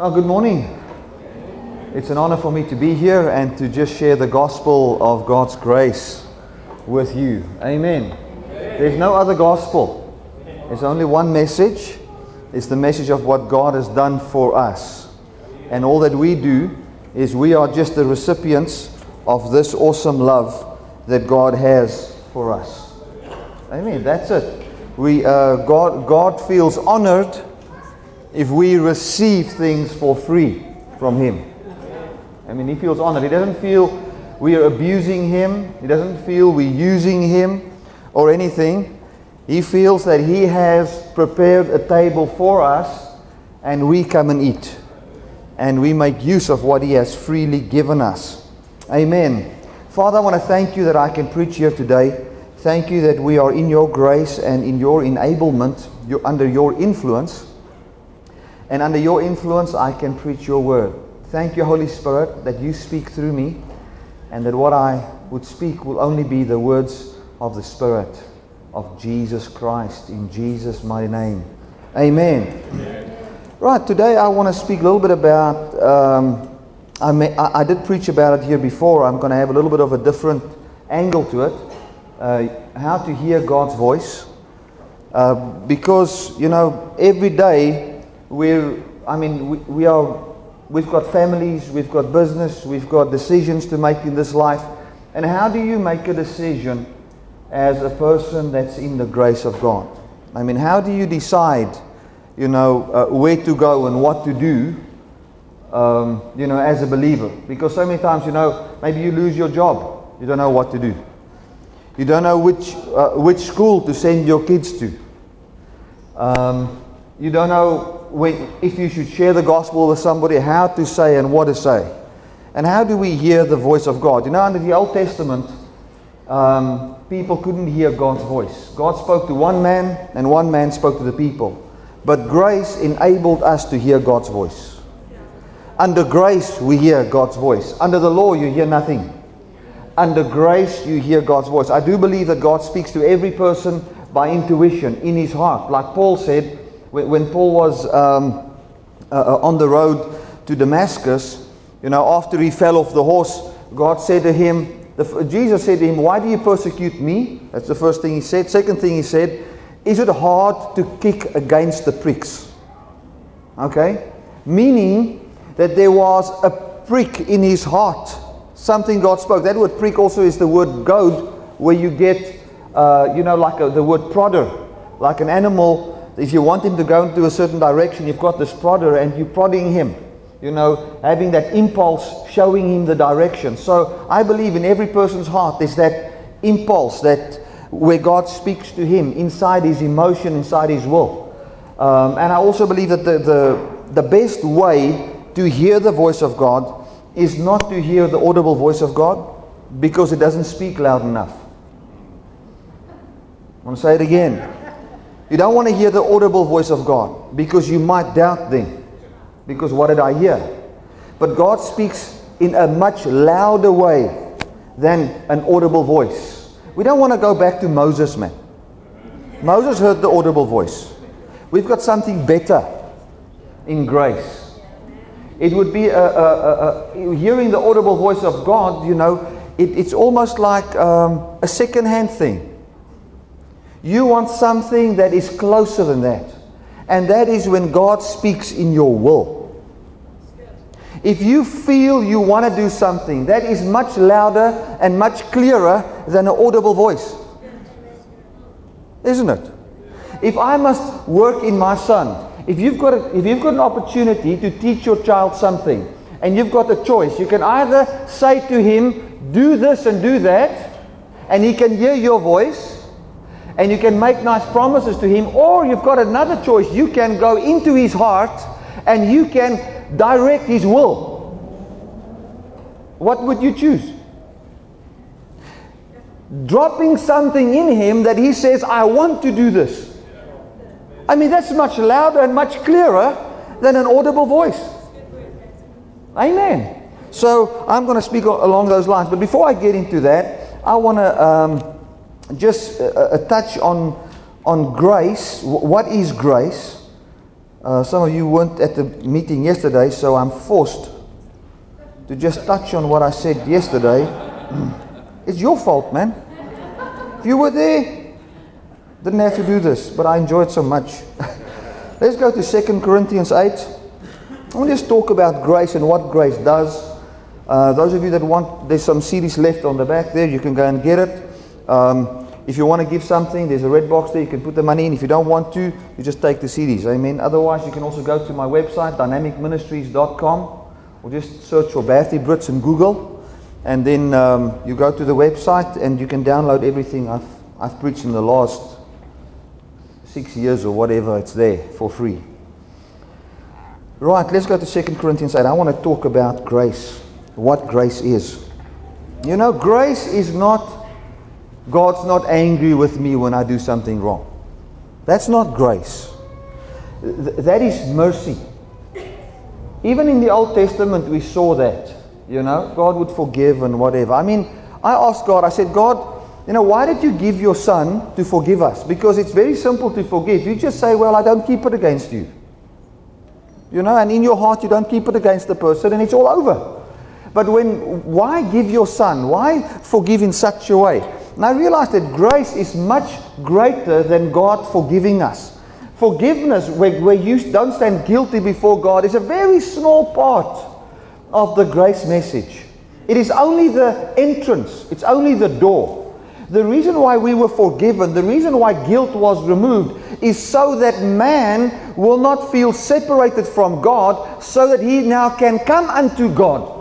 Oh, good morning. It's an honor for me to be here and to just share the gospel of God's grace with you. Amen. There's no other gospel. There's only one message. It's the message of what God has done for us. And all that we do is we are just the recipients of this awesome love that God has for us. Amen. That's it. God feels honored if we receive things for free from Him. I mean, He feels honored. He doesn't feel we are abusing Him. He doesn't feel we're using Him or anything. He feels that He has prepared a table for us and we come and eat. And we make use of what He has freely given us. Amen. Father, I want to thank You that I can preach here today. Thank You that we are in Your grace and in Your enablement, under Your influence. And under Your influence, I can preach Your word. Thank You, Holy Spirit, that You speak through me, and that what I would speak will only be the words of the Spirit of Jesus Christ, in Jesus' mighty name. Amen. Right, today I want to speak a little bit about, I did preach about it here before. I'm going to have a little bit of a different angle to it. How to hear God's voice. Because, you know, every day, we've got families, we've got business, we've got decisions to make in this life. And how do you make a decision as a person that's in the grace of God? I mean, how do you decide, where to go and what to do, as a believer? Because so many times, maybe you lose your job. You don't know what to do. You don't know which school to send your kids to. You don't know if you should share the gospel with somebody, how to say and what to say. And how do we hear the voice of God? Under the Old Testament, people couldn't hear God's voice. God spoke to one man and one man spoke to the people. But grace enabled us to hear God's voice. Under grace, we hear God's voice. Under the law, you hear nothing. Under grace, you hear God's voice. I do believe that God speaks to every person by intuition, in his heart. Like Paul said, when Paul was on the road to Damascus, after he fell off the horse, God said to him, Jesus said to him, "Why do you persecute me?" That's the first thing He said. Second thing He said, "Is it hard to kick against the pricks?" Okay? Meaning that there was a prick in his heart. Something God spoke. That word prick also is the word goad, where you get, the word prodder. Like an animal, if you want him to go into a certain direction, you've got this prodder and you're prodding him. Having that impulse, showing him the direction. So I believe in every person's heart there's that impulse, that where God speaks to him, inside his emotion, inside his will. And I also believe that the best way to hear the voice of God is not to hear the audible voice of God, because it doesn't speak loud enough. I want to say it again. You don't want to hear the audible voice of God, because you might doubt then. Because what did I hear? But God speaks in a much louder way than an audible voice. We don't want to go back to Moses, man. Moses heard the audible voice. We've got something better in grace. It would be hearing the audible voice of God, it's almost like a second-hand thing. You want something that is closer than that. And that is when God speaks in your will. If you feel you want to do something, that is much louder and much clearer than an audible voice. Isn't it? If I must work in my son, if you've got an opportunity to teach your child something, and you've got a choice, you can either say to him, do this and do that, and he can hear your voice, and you can make nice promises to him, or you've got another choice. You can go into his heart and you can direct his will. What would you choose? Dropping something in him that he says, I want to do this. I mean, that's much louder and much clearer than an audible voice. Amen. So I'm going to speak along those lines. But before I get into that, I want to just touch on grace. What is grace? Some of you weren't at the meeting yesterday, so I'm forced to just touch on what I said yesterday. It's your fault, man. If you were there, didn't have to do this, but I enjoyed so much. Let's go to 2 Corinthians 8. I want to just talk about grace and what grace does. Those of you that want, there's some CDs left on the back there. You can go and get it. If you want to give something, there's a red box there. You can put the money in. If you don't want to, you just take the CDs. Amen. Otherwise, you can also go to my website, dynamicministries.com, or just search for Bertie Brits in Google. And then you go to the website and you can download everything I've preached in the last 6 years or whatever. It's there for free. Right, let's go to 2 Corinthians 8. I want to talk about grace. What grace is. You know, grace is not, God's not angry with me when I do something wrong. That's not grace. That is mercy. Even in the Old Testament we saw that. You know, God would forgive and whatever. I mean, I asked God, I said, God, you know, why did you give your Son to forgive us? Because it's very simple to forgive. You just say, well, I don't keep it against you. You know, and in your heart you don't keep it against the person and it's all over. But why give your Son? Why forgive in such a way? And I realized that grace is much greater than God forgiving us. Forgiveness, where you don't stand guilty before God, is a very small part of the grace message. It is only the entrance. It's only the door. The reason why we were forgiven, the reason why guilt was removed, is so that man will not feel separated from God, so that he now can come unto God.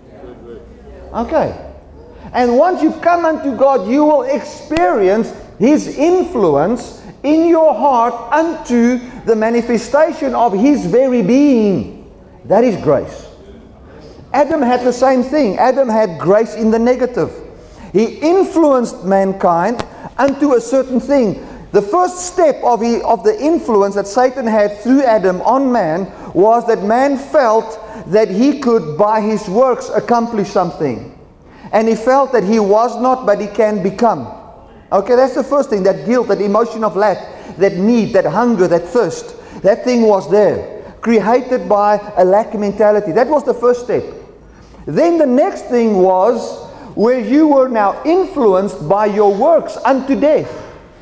Okay. And once you've come unto God, you will experience His influence in your heart unto the manifestation of His very being. That is grace. Adam had the same thing. Adam had grace in the negative. He influenced mankind unto a certain thing. The first step of the influence that Satan had through Adam on man was that man felt that he could by his works accomplish something. And he felt that he was not, but he can become. Okay, that's the first thing. That guilt, that emotion of lack, that need, that hunger, that thirst. That thing was there. Created by a lack mentality. That was the first step. Then the next thing was where you were now influenced by your works unto death.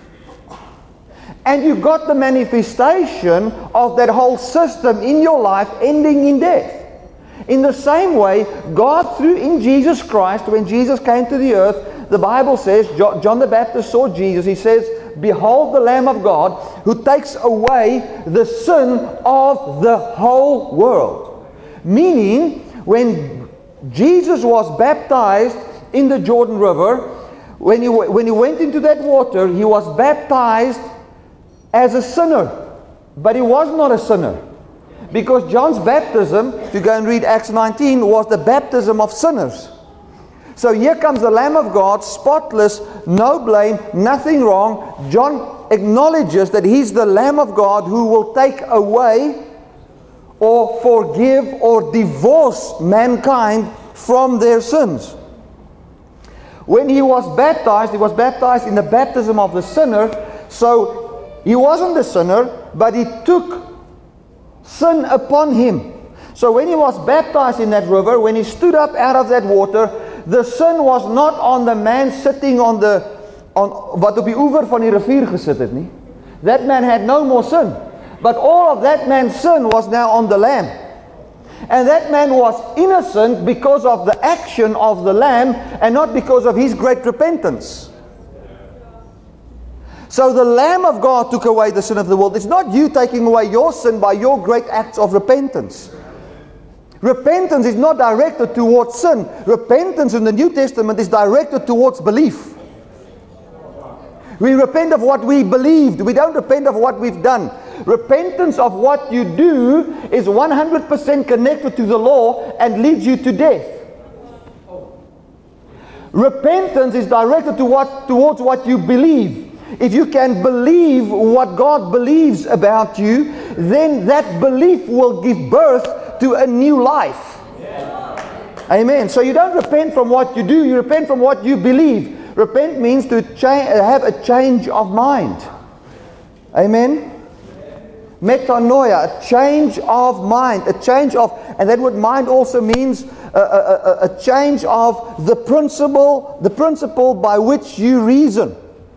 And you got the manifestation of that whole system in your life ending in death. In the same way, God through in Jesus Christ, when Jesus came to the earth, the Bible says, John the Baptist saw Jesus, he says, behold the Lamb of God who takes away the sin of the whole world. Meaning, when Jesus was baptized in the Jordan River, when he went into that water, he was baptized as a sinner. But he was not a sinner. Because John's baptism, if you go and read Acts 19, was the baptism of sinners. So here comes the Lamb of God, spotless, no blame, nothing wrong. John acknowledges that he's the Lamb of God who will take away or forgive or divorce mankind from their sins. When he was baptized in the baptism of the sinner. So he wasn't the sinner, but he took sin upon him. So when he was baptized in that river, when he stood up out of that water, the sin was not on the man sitting on wat op die oewer van die rivier gesit het nie. That man had no more sin. But all of that man's sin was now on the lamb. And that man was innocent because of the action of the lamb and not because of his great repentance. So the Lamb of God took away the sin of the world. It's not you taking away your sin by your great acts of repentance. Repentance is not directed towards sin. Repentance in the New Testament is directed towards belief. We repent of what we believed. We don't repent of what we've done. Repentance of what you do is 100% connected to the law and leads you to death. Repentance is directed towards what you believe. If you can believe what God believes about you, then that belief will give birth to a new life. Amen. So you don't repent from what you do, you repent from what you believe. Repent means to have a change of mind. Amen. Metanoia, a change of mind, a change of, and that word mind also means a change of the principle by which you reason.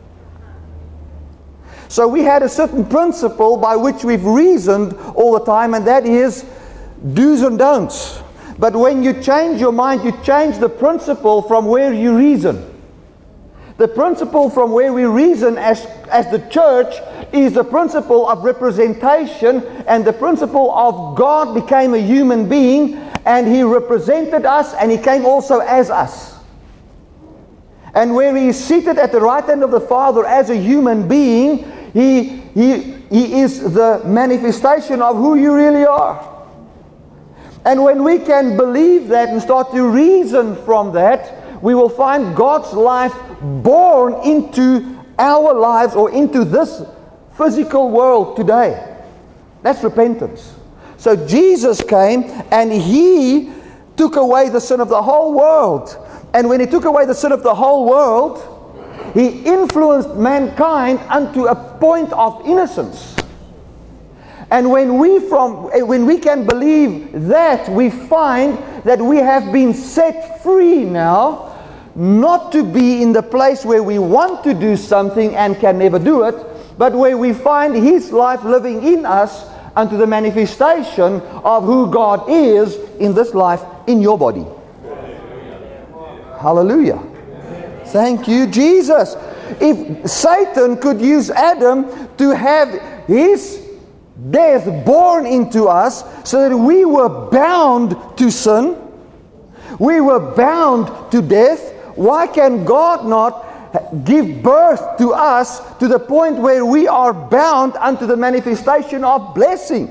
So we had a certain principle by which we've reasoned all the time, and that is do's and don'ts. But when you change your mind, you change the principle from where you reason. The principle from where we reason as the church is the principle of representation, and the principle of God became a human being, and He represented us, and He came also as us. And where He is seated at the right hand of the Father as a human being, He is the manifestation of who you really are. And when we can believe that and start to reason from that, we will find God's life born into our lives, or into this physical world today. That's repentance. So Jesus came and He took away the sin of the whole world. And when He took away the sin of the whole world, He influenced mankind unto a point of innocence. And when we can believe that, we find that we have been set free now, not to be in the place where we want to do something and can never do it, but where we find His life living in us unto the manifestation of who God is in this life, in your body. Hallelujah. Thank you, Jesus. If Satan could use Adam to have his death born into us so that we were bound to sin, we were bound to death, why can God not give birth to us to the point where we are bound unto the manifestation of blessing?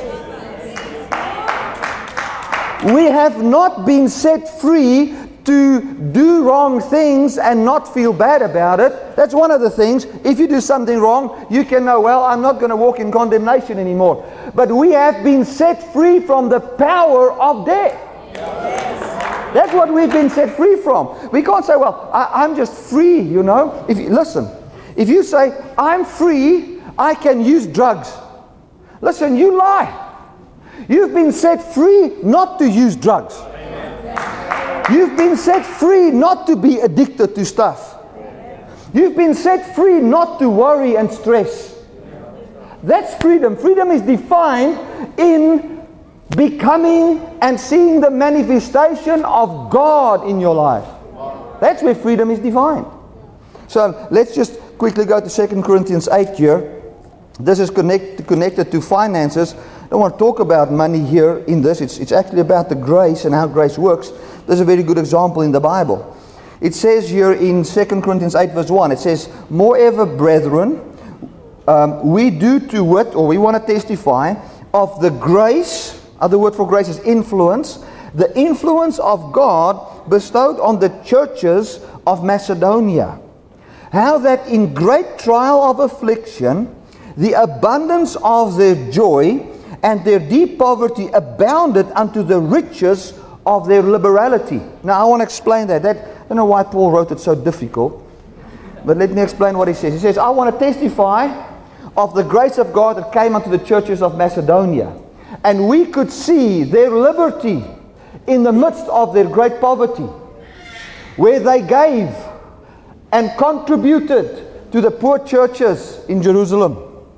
We have not been set free to do wrong things and not feel bad about it. That's one of the things. If you do something wrong, you can know, well, I'm not going to walk in condemnation anymore. But we have been set free from the power of death. That's what we've been set free from. We can't say, well, I'm just free, you know. Listen, if you say, I'm free, I can use drugs. Listen, you lie. You've been set free not to use drugs. You've been set free not to be addicted to stuff. You've been set free not to worry and stress. That's freedom. Freedom is defined in becoming and seeing the manifestation of God in your life. That's where freedom is defined. So let's just quickly go to 2 Corinthians 8 here. This is connected to finances. I don't want to talk about money here in this. It's actually about the grace and how grace works. There's a very good example in the Bible. It says here in 2 Corinthians 8 verse 1, it says, moreover, brethren, we do to wit, or we want to testify, of the grace. Other word for grace is influence. The influence of God bestowed on the churches of Macedonia. How that in great trial of affliction, the abundance of their joy and their deep poverty abounded unto the riches of their liberality. Now I want to explain that. I don't know why Paul wrote it so difficult. But let me explain what he says. He says, I want to testify of the grace of God that came unto the churches of Macedonia. And we could see their liberty in the midst of their great poverty, where they gave and contributed to the poor churches in Jerusalem.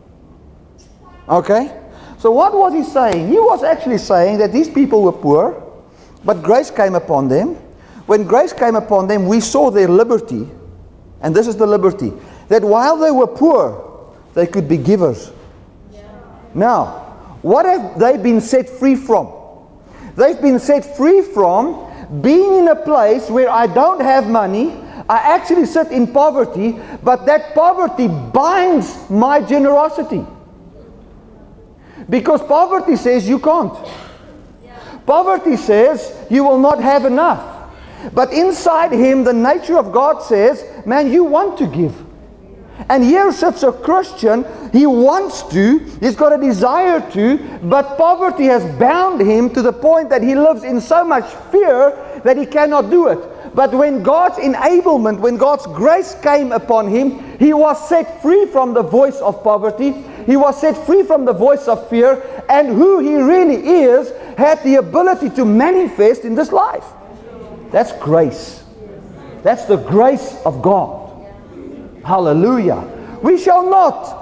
Okay? So what was he saying? He was actually saying that these people were poor, but grace came upon them. When grace came upon them, we saw their liberty, and this is the liberty, that while they were poor, they could be givers. Now, what have they been set free from? They've been set free from being in a place where I don't have money, I actually sit in poverty, but that poverty binds my generosity. Because poverty says you can't. Poverty says you will not have enough. But inside him, the nature of God says, man, you want to give. And here sits a Christian, he wants to, he's got a desire to, but poverty has bound him to the point that he lives in so much fear that he cannot do it. But when God's enablement, when God's grace came upon him, he was set free from the voice of poverty. He was set free from the voice of fear, and who he really is had the ability to manifest in this life. That's grace. That's the grace of God. Hallelujah. We shall not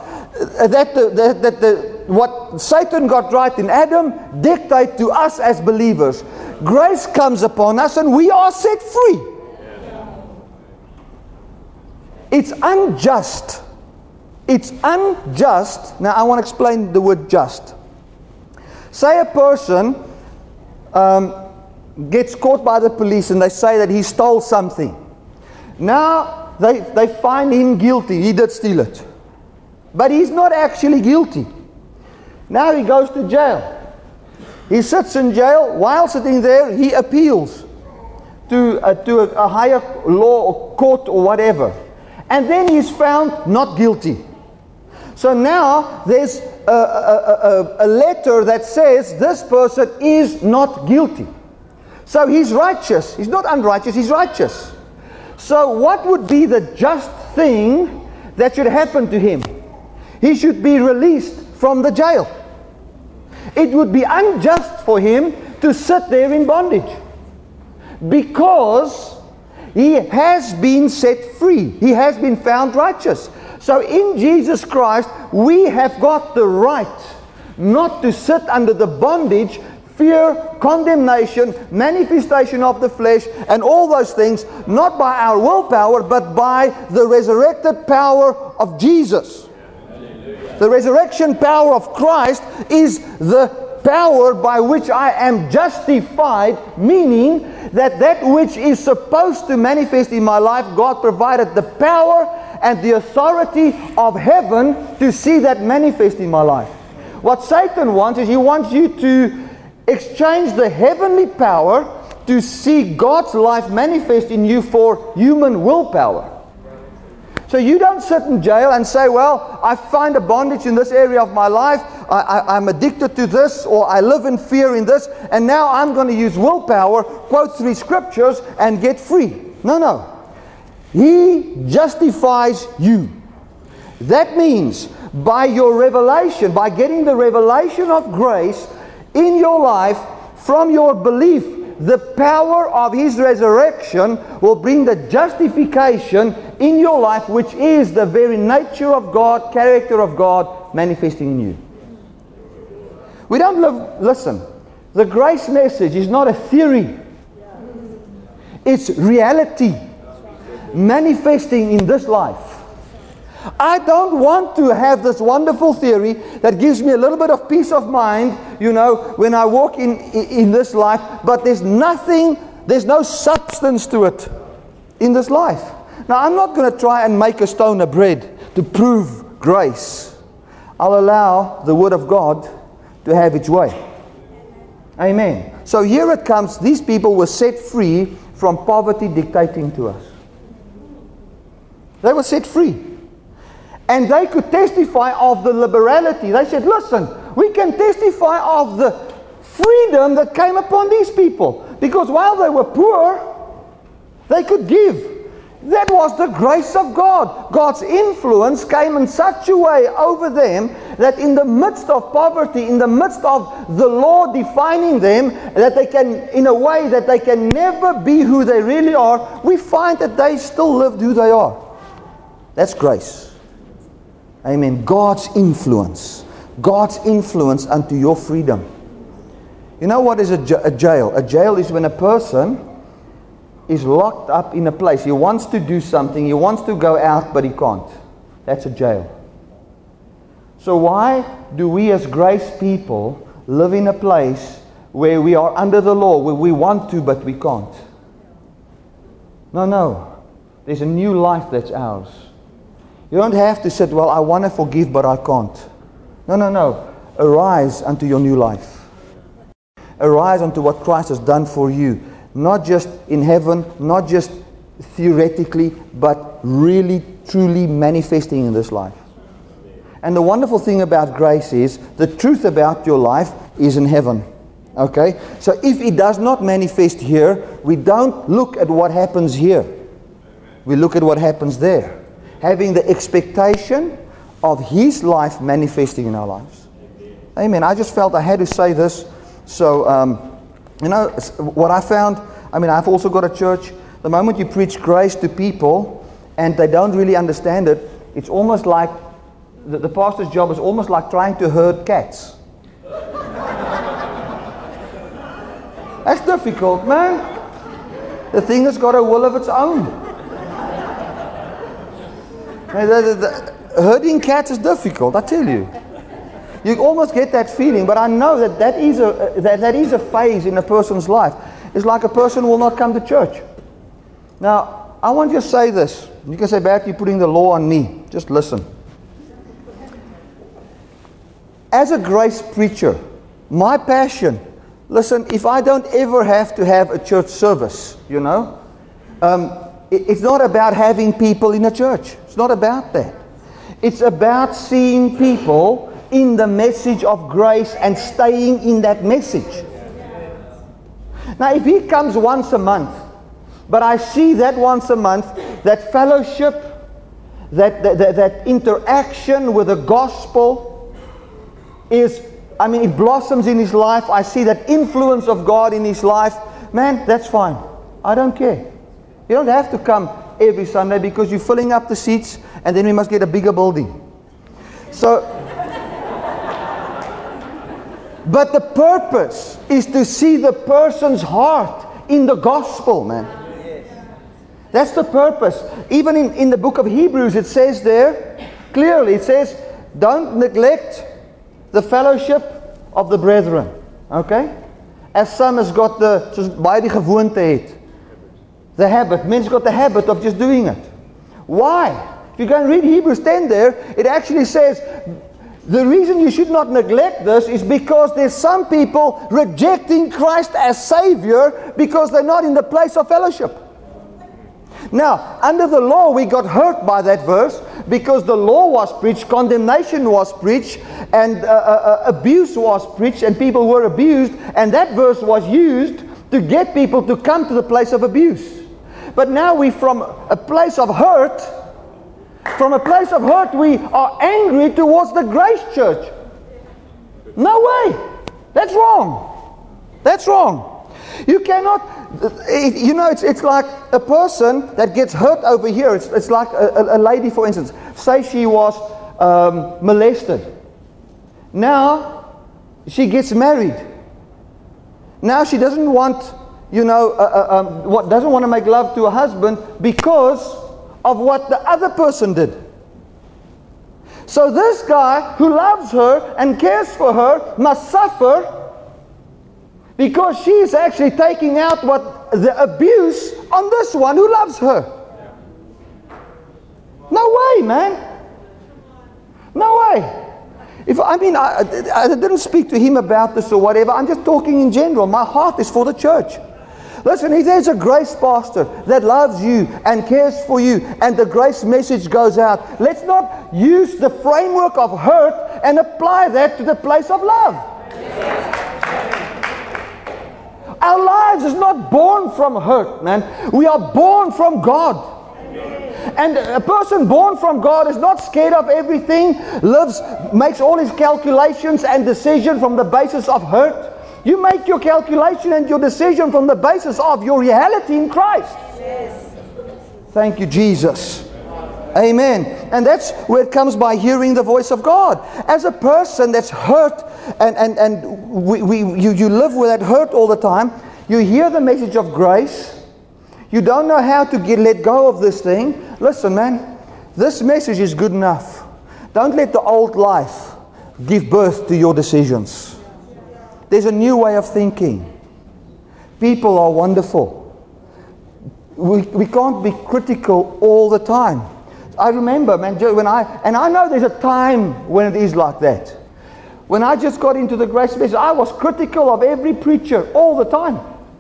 what Satan got right in Adam dictate to us as believers. Grace comes upon us and we are set free. It's unjust. It's unjust. Now I want to explain the word just. Say a person gets caught by the police and they say that he stole something. Now they find him guilty. He did steal it. But he's not actually guilty. Now he goes to jail. He sits in jail. While sitting there, he appeals to a higher law or court or whatever. And then he's found not guilty. So now there's a letter that says this person is not guilty. So he's righteous. He's not unrighteous, he's righteous. So what would be the just thing that should happen to him? He should be released from the jail. It would be unjust for him to sit there in bondage, because he has been set free. He has been found righteous. So in Jesus Christ, we have got the right not to sit under the bondage, fear, condemnation, manifestation of the flesh, and all those things, not by our willpower, but by the resurrected power of Jesus. The resurrection power of Christ is the power by which I am justified, meaning that which is supposed to manifest in my life, God provided the power and the authority of heaven to see that manifest in my life. What Satan wants is he wants you to exchange the heavenly power to see God's life manifest in you for human willpower. So you don't sit in jail and say, well, I find a bondage in this area of my life, I'm addicted to this, or I live in fear in this, and now I'm going to use willpower, quote 3 scriptures, and get free. No. He justifies you. That means by your revelation, by getting the revelation of grace in your life from your belief, the power of His resurrection will bring the justification in your life, which is the very nature of God, character of God manifesting in you. We don't listen, the grace message is not a theory. It's reality manifesting in this life. I don't want to have this wonderful theory that gives me a little bit of peace of mind, when I walk in this life, but there's no substance to it in this life. Now, I'm not going to try and make a stone of bread to prove grace. I'll allow the Word of God to have its way. Amen. So here it comes. These people were set free from poverty dictating to us. They were set free. And they could testify of the liberality. They said, listen, we can testify of the freedom that came upon these people. Because while they were poor, they could give. That was the grace of God. God's influence came in such a way over them that in the midst of poverty, in the midst of the law defining them, that they can, in a way that they can never be who they really are, we find that they still lived who they are. That's grace. Amen. God's influence. God's influence unto your freedom. You know what is a jail? A jail is when a person is locked up in a place. He wants to do something. He wants to go out, but he can't. That's a jail. So why do we as grace people live in a place where we are under the law, where we want to, but we can't? No. There's a new life that's ours. You don't have to say, well, I want to forgive, but I can't. No. Arise unto your new life. Arise unto what Christ has done for you. Not just in heaven, not just theoretically, but really, truly manifesting in this life. And the wonderful thing about grace is, the truth about your life is in heaven. Okay? So if it does not manifest here, we don't look at what happens here. We look at what happens there. Having the expectation of His life manifesting in our lives. Amen. I just felt I had to say this. So, what I found, I've also got a church. The moment you preach grace to people and they don't really understand it, it's almost like the pastor's job is almost like trying to herd cats. That's difficult, man. The thing has got a will of its own. Herding cats is difficult, I tell you. You almost get that feeling, but I know that is a phase in a person's life. It's like a person will not come to church. Now, I want you to say this. You can say, "Bert, you're putting the law on me." Just listen. As a grace preacher, my passion, listen, if I don't ever have to have a church service, it's not about having people in a church. It's not about that. It's about seeing people in the message of grace and staying in that message. Now, if he comes once a month, but I see that once a month, that fellowship, that interaction with the gospel it blossoms in his life. I see that influence of God in his life. Man, that's fine. I don't care. You don't have to come every Sunday because you're filling up the seats and then we must get a bigger building. So, but the purpose is to see the person's heart in the gospel, man. That's the purpose. Even in the book of Hebrews, it says there, clearly, it says, don't neglect the fellowship of the brethren. Okay? As some has got soos baie die gewoonte het. The habit. Men's got the habit of just doing it. Why? If you go and read Hebrews 10 there, it actually says, the reason you should not neglect this is because there's some people rejecting Christ as Savior because they're not in the place of fellowship. Now, under the law, we got hurt by that verse because the law was preached, condemnation was preached, and abuse was preached, and people were abused, and that verse was used to get people to come to the place of abuse. But now we, from a place of hurt, we are angry towards the Grace Church. No way. That's wrong. That's wrong. You cannot, it's like a person that gets hurt over here. It's like a lady, for instance. Say she was molested. Now, she gets married. Now she doesn't want, doesn't want to make love to her husband because of what the other person did. So this guy who loves her and cares for her must suffer because she's actually taking out the abuse on this one who loves her. No way, man. No way. I didn't speak to him about this or whatever. I'm just talking in general. My heart is for the church. Listen, if there's a grace pastor that loves you and cares for you and the grace message goes out, let's not use the framework of hurt and apply that to the place of love. Our lives is not born from hurt, man. We are born from God. And a person born from God is not scared of everything, makes all his calculations and decisions from the basis of hurt. You make your calculation and your decision from the basis of your reality in Christ. Yes. Thank you, Jesus. Amen. And that's where it comes by hearing the voice of God. As a person that's hurt and you live with that hurt all the time, you hear the message of grace. You don't know how to let go of this thing. Listen, man, this message is good enough. Don't let the old life give birth to your decisions. There's a new way of thinking. People are wonderful. We can't be critical all the time. I remember, man, I know there's a time when it is like that. When I just got into the grace message, I was critical of every preacher all the time.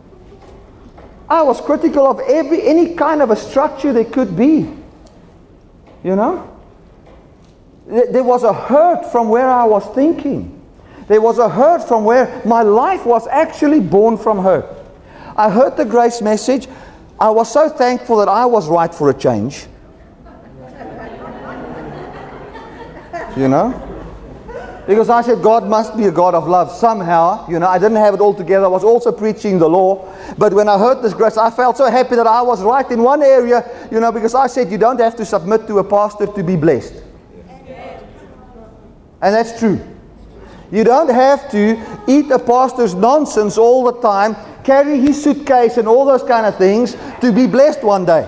I was critical of any kind of a structure there could be. You know? There was a hurt from where I was thinking. There was a hurt from where my life was actually born from hurt. I heard the grace message. I was so thankful that I was right for a change. You know? Because I said God must be a God of love somehow. You know, I didn't have it all together. I was also preaching the law. But when I heard this grace, I felt so happy that I was right in one area, you know, because I said you don't have to submit to a pastor to be blessed. And that's true. You don't have to eat a pastor's nonsense all the time, carry his suitcase and all those kind of things to be blessed one day.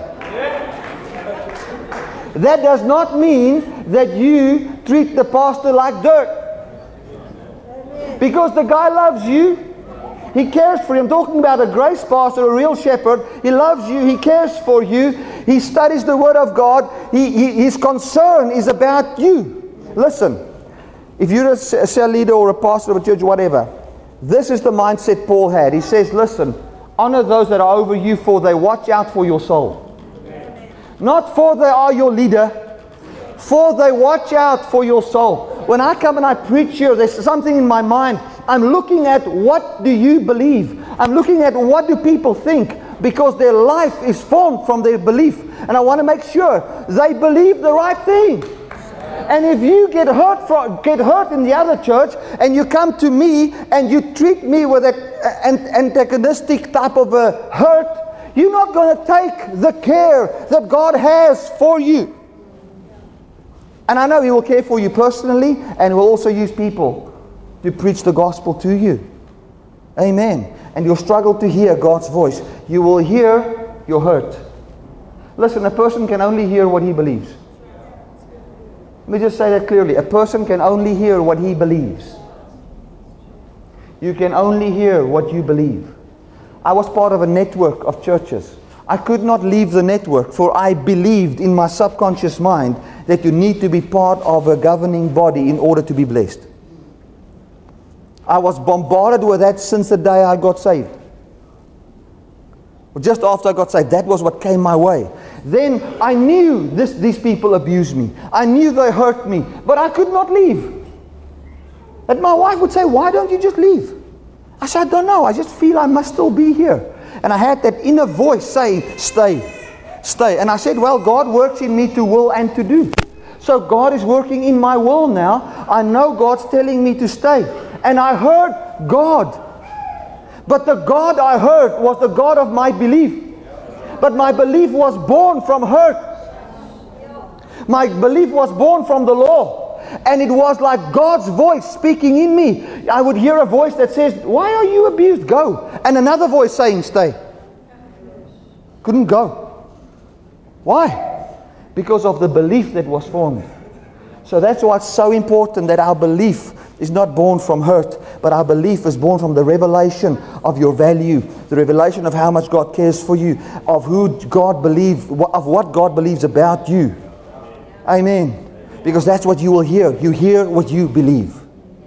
That does not mean that you treat the pastor like dirt. Because the guy loves you. He cares for you. I'm talking about a grace pastor, a real shepherd. He loves you. He cares for you. He studies the Word of God. His concern is about you. Listen, if you're a cell leader or a pastor of a church, whatever, this is the mindset Paul had. He says, listen, honor those that are over you, for they watch out for your soul. Not for they are your leader, for they watch out for your soul. When I come and I preach here, there's something in my mind. I'm looking at what do you believe. I'm looking at what do people think, because their life is formed from their belief. And I want to make sure they believe the right thing. And if you get hurt in the other church, and you come to me and you treat me with an antagonistic type of a hurt, you're not going to take the care that God has for you. And I know He will care for you personally, and He will also use people to preach the gospel to you. Amen. And you'll struggle to hear God's voice. You will hear your hurt. Listen, a person can only hear what he believes. Let me just say that clearly. A person can only hear what he believes. You can only hear what you believe. I was part of a network of churches. I could not leave the network, for I believed in my subconscious mind that you need to be part of a governing body in order to be blessed. I was bombarded with that since the day I got saved. Just after I got saved, that was what came my way. Then I knew these people abused me. I knew they hurt me, but I could not leave. And my wife would say, why don't you just leave? I said, I don't know. I just feel I must still be here. And I had that inner voice saying, stay, stay. And I said, well, God works in me to will and to do. So God is working in my will now. I know God's telling me to stay. And I heard God. But the God I heard was the God of my belief. But my belief was born from hurt. My belief was born from the law. And it was like God's voice speaking in me. I would hear a voice that says, why are you abused? Go. And another voice saying, stay. Couldn't go. Why? Because of the belief that was formed. So that's why it's so important that our belief is not born from hurt, but our belief is born from the revelation of your value, the revelation of how much God cares for you, of who God believes, of what God believes about you. Amen. Because that's what you will hear. You hear what you believe.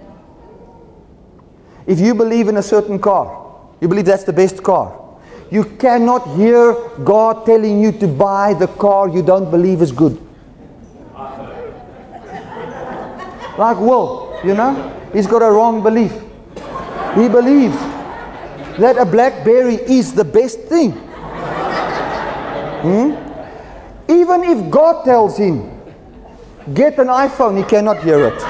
If you believe in a certain car, you believe that's the best car, you cannot hear God telling you to buy the car you don't believe is good. Like Will, you know, he's got a wrong belief. He believes that a BlackBerry is the best thing. Even if God tells him, get an iPhone, he cannot hear it.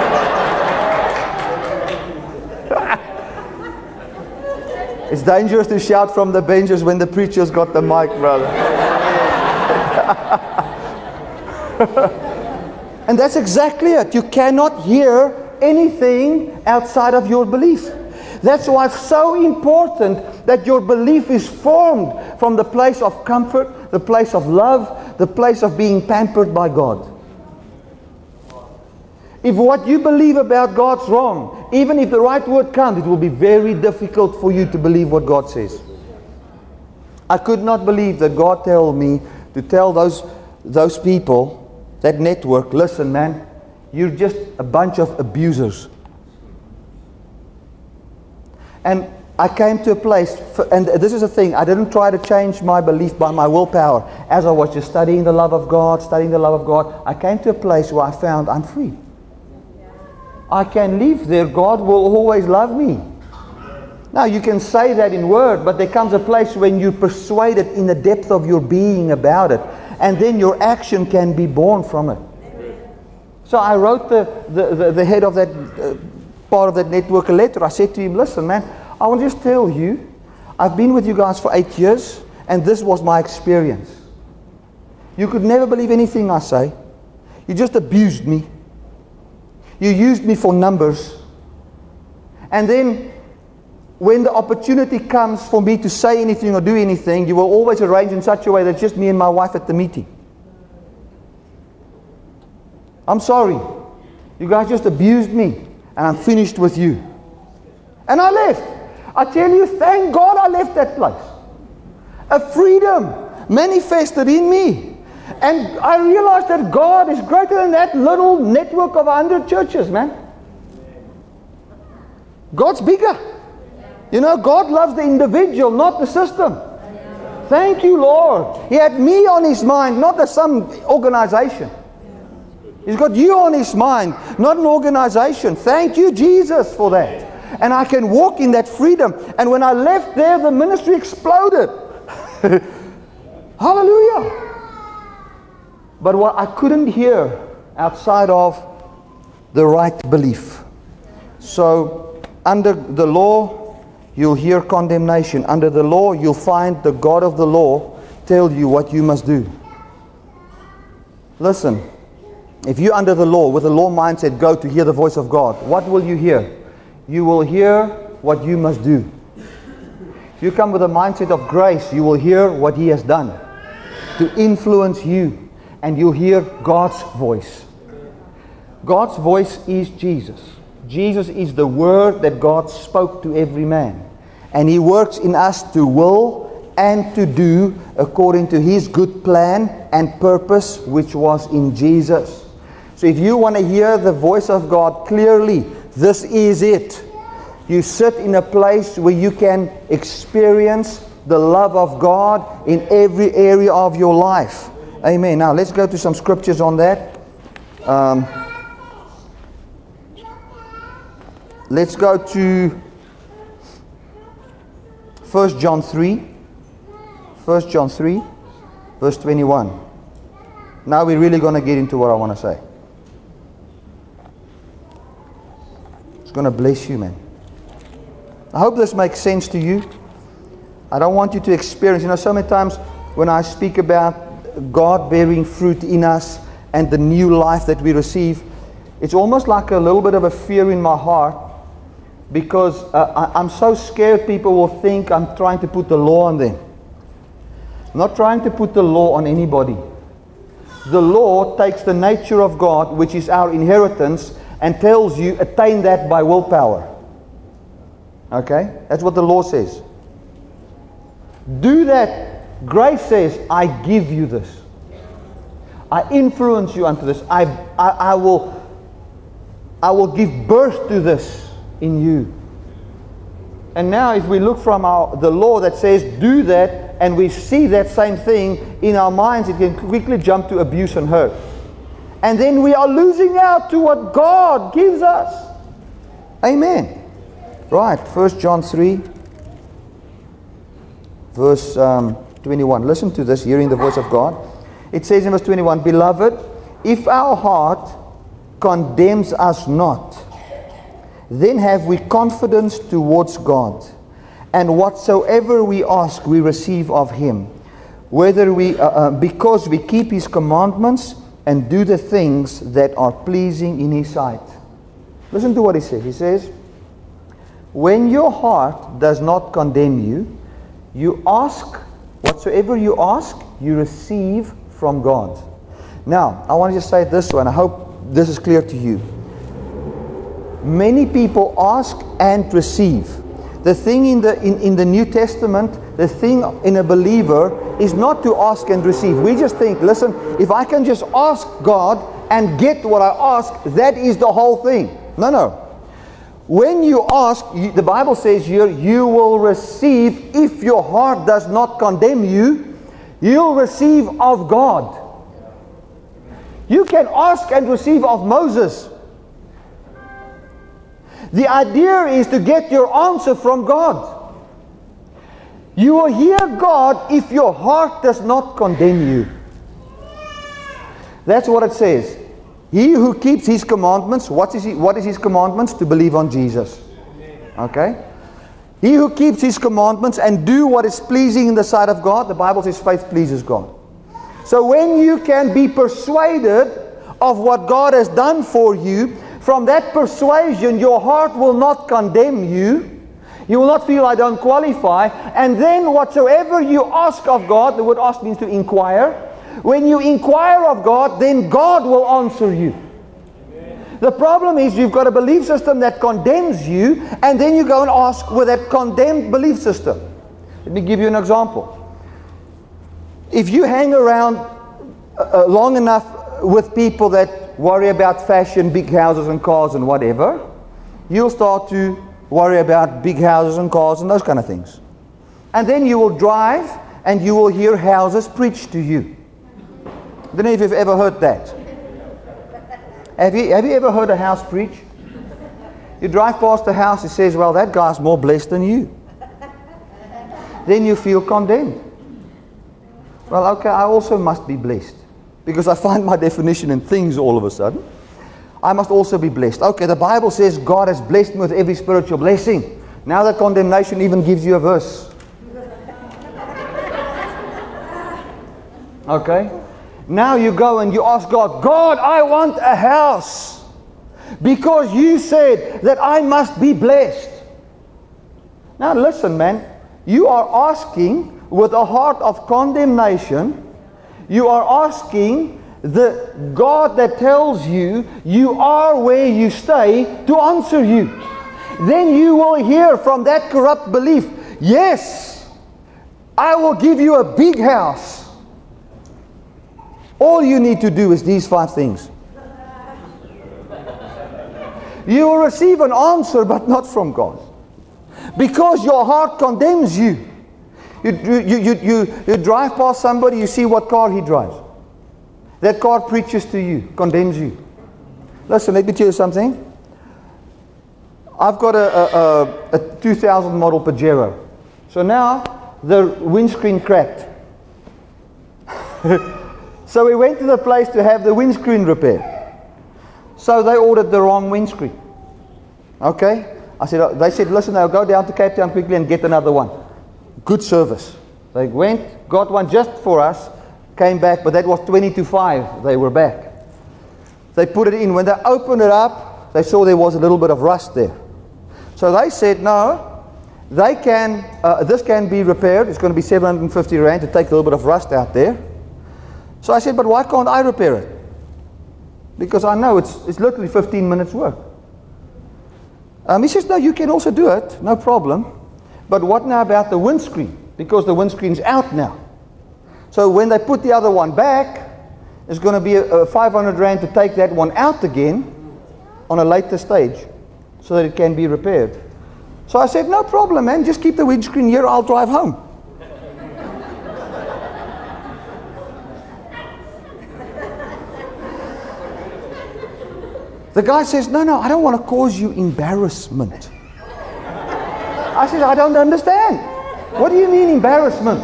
It's dangerous to shout from the benches when the preacher's got the mic, brother. And that's exactly it. You cannot hear anything outside of your belief. That's why it's so important that your belief is formed from the place of comfort, the place of love, the place of being pampered by God. If what you believe about God's wrong, even if the right word comes, it will be very difficult for you to believe what God says. I could not believe that God told me to tell those people, that network, listen man, you're just a bunch of abusers. And I came to a place, and this is the thing, I didn't try to change my belief by my willpower. As I was just studying the love of God, I came to a place where I found I'm free. I can live there. God will always love me. Now you can say that in word, but there comes a place when you persuade it in the depth of your being about it, and then your action can be born from it. So I wrote the head of that part of that network a letter. I said to him, listen, man, I want to just tell you, I've been with you guys for 8 years, and this was my experience. You could never believe anything I say. You just abused me. You used me for numbers. And then, when the opportunity comes for me to say anything or do anything, you will always arrange in such a way that it's just me and my wife at the meeting. I'm sorry. You guys just abused me, and I'm finished with you. And I left. I tell you, thank God I left that place. A freedom manifested in me. And I realized that God is greater than that little network of 100 churches, man. God's bigger. You know, God loves the individual, not the system. Thank you, Lord. He had me on His mind, not some organization. He's got you on His mind, not an organization. Thank you, Jesus, for that. And I can walk in that freedom. And when I left there, the ministry exploded. Hallelujah. But what I couldn't hear outside of the right belief. So, under the law, you'll hear condemnation. Under the law, you'll find the God of the law tell you what you must do. Listen. If you're under the law, with a law mindset, go to hear the voice of God, what will you hear? You will hear what you must do. If you come with a mindset of grace, you will hear what He has done to influence you, and you'll hear God's voice. God's voice is Jesus. Jesus is the word that God spoke to every man. And He works in us to will and to do according to His good plan and purpose, which was in Jesus. So if you want to hear the voice of God clearly, this is it. You sit in a place where you can experience the love of God in every area of your life. Amen. Now let's go to some scriptures on that. Let's go to 1 John 3. 1 John 3, verse 21. Now we're really going to get into what I want to say. It's going to bless you, man. I hope this makes sense to you. I don't want you to experience, so many times when I speak about God bearing fruit in us and the new life that we receive, it's almost like a little bit of a fear in my heart, because I'm so scared people will think I'm trying to put the law on them. I'm not trying to put the law on anybody. The law takes the nature of God, which is our inheritance, and tells you attain that by willpower. Okay? That's what the law says. Do that. Grace says, I give you this. I influence you unto this. I will give birth to this in you. And now if we look from the law that says do that, and we see that same thing in our minds, it can quickly jump to abuse and hurt. And then we are losing out to what God gives us. Amen. Right, 1 John 3, verse 21. Listen to this, hearing the voice of God. It says in verse 21, Beloved, if our heart condemns us not, then have we confidence towards God. And whatsoever we ask, we receive of Him, whether because we keep His commandments and do the things that are pleasing in His sight. Listen to what He says. He says, when your heart does not condemn you, you ask, whatsoever you ask, you receive from God. Now, I want to just say it this way, and I hope this is clear to you. Many people ask and receive. The thing in the New Testament, the thing in a believer is not to ask and receive. We just think, listen, if I can just ask God and get what I ask, that is the whole thing. No. When you ask, the Bible says here, you will receive. If your heart does not condemn you, you'll receive of God. You can ask and receive of Moses. The idea is to get your answer from God. You will hear God if your heart does not condemn you. That's what it says. He who keeps his commandments, what is his commandments? To believe on Jesus. Okay? He who keeps his commandments and do what is pleasing in the sight of God, the Bible says faith pleases God. So when you can be persuaded of what God has done for you, from that persuasion your heart will not condemn you. You will not feel I don't qualify. And then whatsoever you ask of God, the word ask means to inquire. When you inquire of God, then God will answer you. Amen. The problem is you've got a belief system that condemns you, and then you go and ask with that condemned belief system. Let me give you an example. If you hang around long enough with people that worry about fashion, big houses and cars and whatever, you'll start to worry about big houses and cars and those kind of things. And then you will drive and you will hear houses preached to you. I don't know if you've ever heard that. Have you ever heard a house preach? You drive past a house, it says, well, that guy's more blessed than you. Then you feel condemned. Well, okay, I also must be blessed. Because I find my definition in things all of a sudden. I must also be blessed. Okay, the Bible says God has blessed me with every spiritual blessing. Now the condemnation even gives you a verse. Okay? Now you go and you ask God, God, I want a house. Because you said that I must be blessed. Now listen, man. You are asking with a heart of condemnation. You are asking the God that tells you you are where you stay to answer you. Then you will hear from that corrupt belief, yes, I will give you a big house. All you need to do is these 5 things. You will receive an answer, but not from God. Because your heart condemns you. You drive past somebody, you see what car he drives. That car preaches to you, condemns you. Listen, let me tell you something. I've got a 2000 model Pajero. So now the windscreen cracked. So we went to the place to have the windscreen repaired. So they ordered the wrong windscreen. Okay? They said, listen, I'll go down to Cape Town quickly and get another one. Good service. They went, got one just for us, came back, but that was 20 to 5. They were back. They put it in. When they opened it up, they saw there was a little bit of rust there. So they said, no, they can. This can be repaired. It's going to be 750 rand to take a little bit of rust out there. So I said, but why can't I repair it? Because I know it's literally 15 minutes work. He says, no, you can also do it, no problem. But what now about the windscreen? Because the windscreen's out now. So when they put the other one back, it's going to be a 500 rand to take that one out again on a later stage so that it can be repaired. So I said, no problem, man, just keep the windscreen here, I'll drive home. The guy says, no, I don't want to cause you embarrassment. I said, I don't understand. What do you mean embarrassment?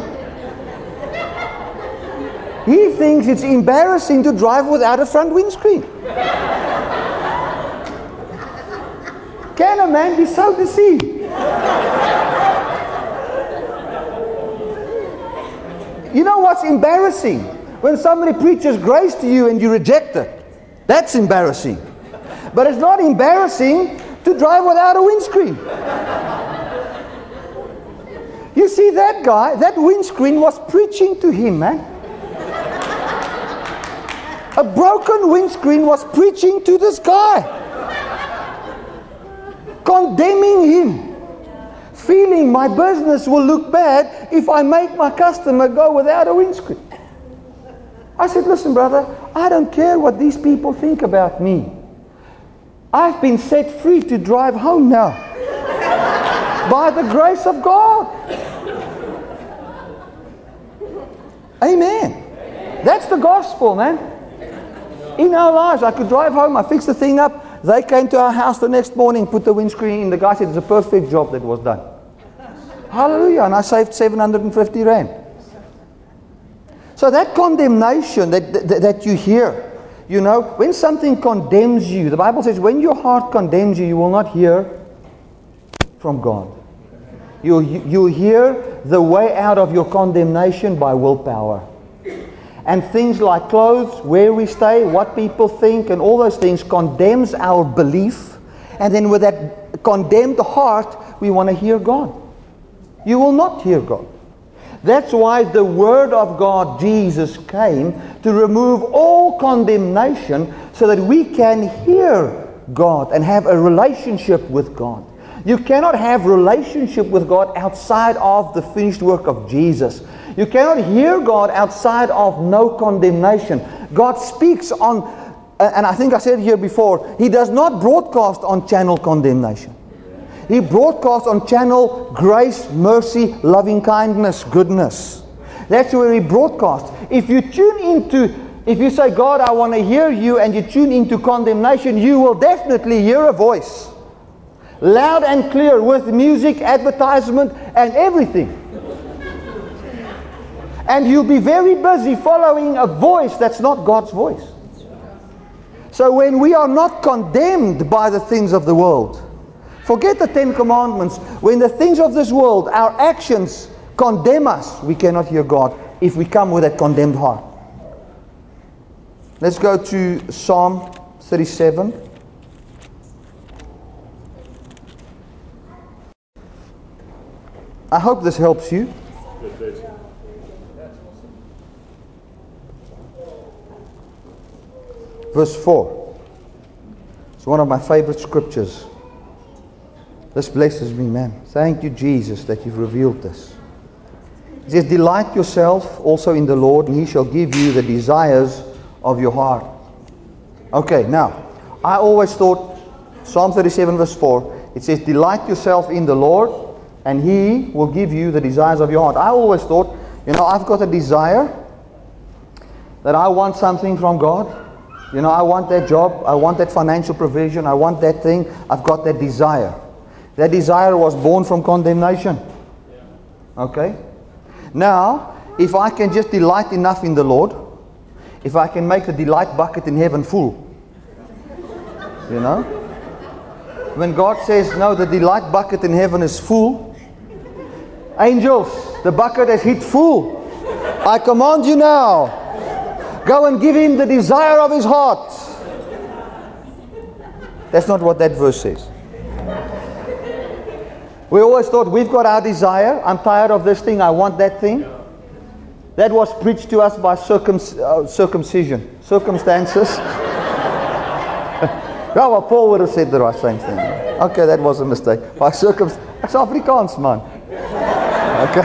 He thinks it's embarrassing to drive without a front windscreen. Can a man be so deceived? You know what's embarrassing? When somebody preaches grace to you and you reject it. That's embarrassing. But it's not embarrassing to drive without a windscreen. You see that guy, that windscreen was preaching to him, man. A broken windscreen was preaching to this guy. Condemning him. Feeling my business will look bad if I make my customer go without a windscreen. I said, listen, brother, I don't care what these people think about me. I've been set free to drive home now. By the grace of God. Amen. That's the gospel, man. In our lives, I could drive home, I fixed the thing up. They came to our house the next morning, put the windscreen in. The guy said it's a perfect job that was done. Hallelujah. And I saved 750 rand. So that condemnation that you hear, You know, when something condemns you, the Bible says when your heart condemns you, you will not hear from God. You'll hear the way out of your condemnation by willpower. And things like clothes, where we stay, what people think, and all those things condemns our belief. And then with that condemned heart, we want to hear God. You will not hear God. That's why the Word of God, Jesus, came to remove all condemnation so that we can hear God and have a relationship with God. You cannot have relationship with God outside of the finished work of Jesus. You cannot hear God outside of no condemnation. God speaks on, and I think I said here before, He does not broadcast on channel condemnation. He broadcasts on channel grace, mercy, loving kindness, goodness. That's where He broadcasts. If you say, God, I want to hear you, and you tune into condemnation, you will definitely hear a voice. Loud and clear, with music, advertisement, and everything. And you'll be very busy following a voice that's not God's voice. So when we are not condemned by the things of the world, forget the 10 Commandments. When the things of this world, our actions condemn us, we cannot hear God if we come with that condemned heart. Let's go to Psalm 37. I hope this helps you. Verse 4. It's one of my favorite scriptures. This blesses me, man. Thank you, Jesus, that you've revealed this. It says, delight yourself also in the Lord, and He shall give you the desires of your heart. Okay, now, I always thought, Psalm 37 verse 4, it says, delight yourself in the Lord, and He will give you the desires of your heart. I always thought, I've got a desire that I want something from God. I want that job, I want that financial provision, I want that thing. I've got that desire. That desire was born from condemnation. Okay? Now, if I can just delight enough in the Lord, if I can make the delight bucket in heaven full, when God says, no, the delight bucket in heaven is full, angels, the bucket is hit full. I command you now, go and give him the desire of his heart. That's not what that verse says. We always thought we've got our desire. I'm tired of this thing. I want that thing. That was preached to us by circumcision. Circumstances. Well, Paul would have said the right same thing. Okay, that was a mistake. By That's Afrikaans, man. Okay.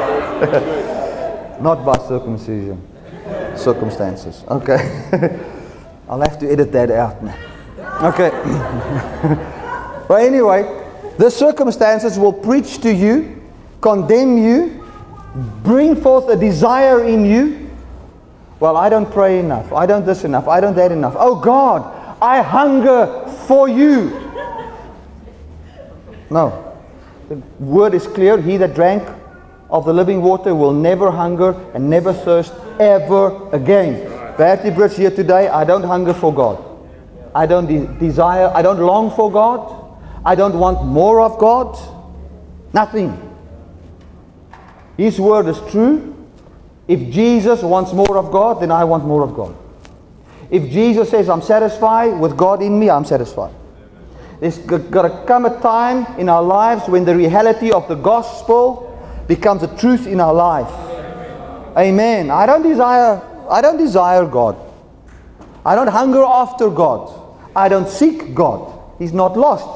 Not by circumcision. Circumstances. Okay. I'll have to edit that out now. Okay. But anyway, the circumstances will preach to you, condemn you, bring forth a desire in you. Well, I don't pray enough. I don't this enough. I don't that enough. Oh God, I hunger for you. No. The word is clear. He that drank of the living water will never hunger and never thirst ever again. Bertie Bridge here today, I don't hunger for God. I don't desire, I don't long for God. I don't want more of God. Nothing. His word is true. If Jesus wants more of God, then I want more of God. If Jesus says I'm satisfied with God in me, I'm satisfied. There's got to come a time in our lives when the reality of the gospel becomes a truth in our life. Amen. I don't desire God. I don't hunger after God. I don't seek God. He's not lost.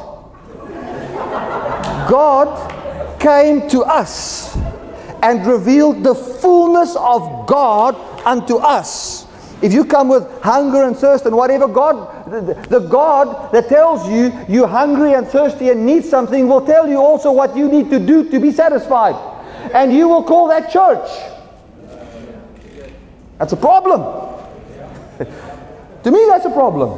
God came to us and revealed the fullness of God unto us. If you come with hunger and thirst and whatever, God, the God that tells you you're hungry and thirsty and need something will tell you also what you need to do to be satisfied. And you will call that church. That's a problem. To me, that's a problem.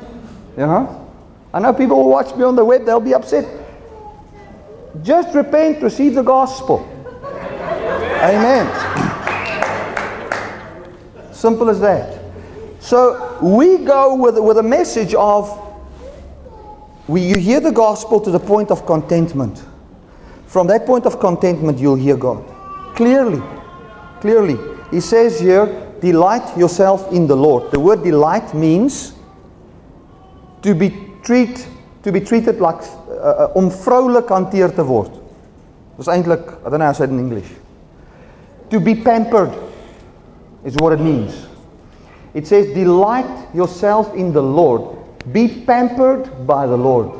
I know people who watch me on the web, they'll be upset. Just repent, receive the gospel. Amen. Simple as that. So we go with a message of, you hear the gospel to the point of contentment. From that point of contentment, you'll hear God. Clearly. Clearly. He says here, delight yourself in the Lord. The word delight means to be treated like, om vroulik hanteer te word. Dis eintlik, I don't know how to say it in English. To be pampered is what it means. It says, delight yourself in the Lord. Be pampered by the Lord.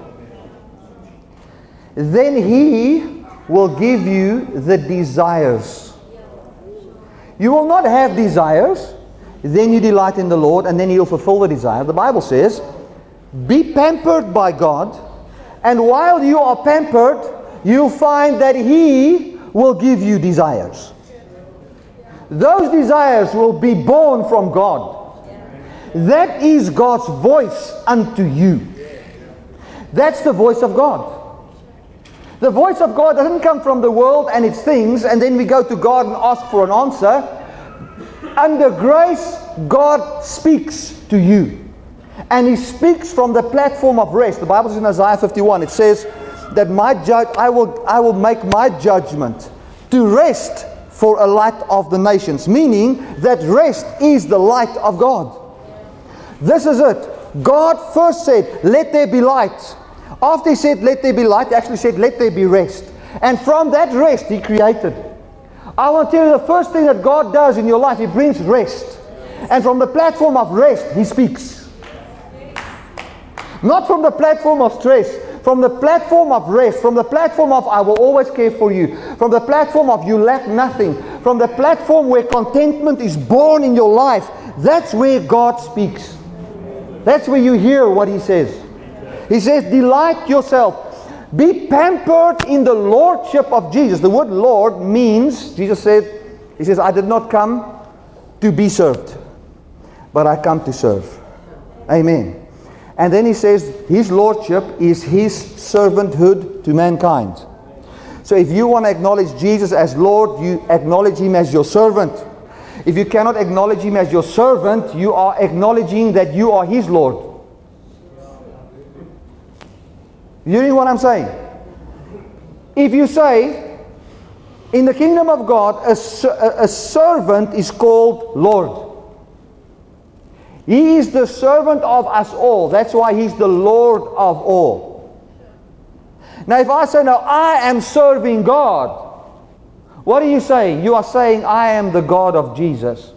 Then He will give you the desires. You will not have desires, then you delight in the Lord, and then He'll fulfill the desire. The Bible says, be pampered by God, and while you are pampered, you'll find that He will give you desires. Those desires will be born from God. That is God's voice unto you. That's the voice of God. The voice of God doesn't come from the world and its things, and then we go to God and ask for an answer. Under grace, God speaks to you. And He speaks from the platform of rest. The Bible says in Isaiah 51, it says that I will make my judgment to rest for a light of the nations. Meaning that rest is the light of God. This is it. God first said, let there be light. After He said, let there be light, He actually said, let there be rest. And from that rest, He created. I want to tell you, the first thing that God does in your life, He brings rest. And from the platform of rest, He speaks. Not from the platform of stress. From the platform of rest. From the platform of I will always care for you. From the platform of you lack nothing. From the platform where contentment is born in your life. That's where God speaks. That's where you hear what He says. He says, delight yourself. Be pampered in the lordship of Jesus. The word Lord means, Jesus said, He says, I did not come to be served, but I come to serve. Amen. And then He says, His lordship is His servanthood to mankind. So if you want to acknowledge Jesus as Lord, you acknowledge Him as your servant. If you cannot acknowledge Him as your servant, you are acknowledging that you are His Lord. You hearing what I'm saying? If you say, in the kingdom of God, a servant is called Lord. He is the servant of us all. That's why He's the Lord of all. Now if I say, now I am serving God, what are you saying? You are saying, I am the God of Jesus.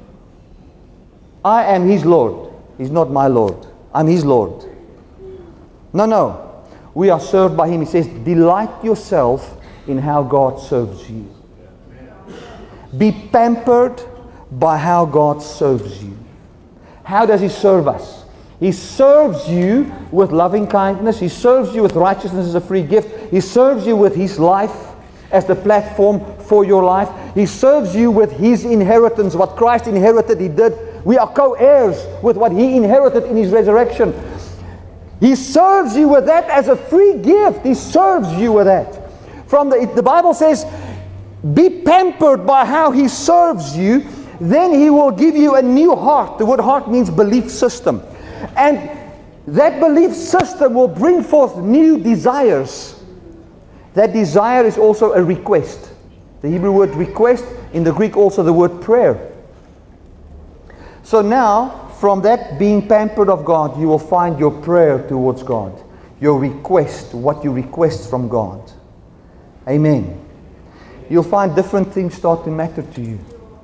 I am His Lord. He's not my Lord. I'm His Lord. No. We are served by Him. He says, delight yourself in how God serves you. Be pampered by how God serves you. How does He serve us? He serves you with loving kindness. He serves you with righteousness as a free gift. He serves you with His life as the platform for your life. He serves you with His inheritance. What Christ inherited, He did. We are co-heirs with what He inherited in His resurrection. He serves you with that as a free gift. He serves you with that. The Bible says, be pampered by how He serves you. Then He will give you a new heart. The word heart means belief system. And that belief system will bring forth new desires. That desire is also a request. The Hebrew word request, in the Greek also the word prayer. So now, from that being pampered of God, you will find your prayer towards God. Your request, what you request from God. Amen. You'll find different things start to matter to you.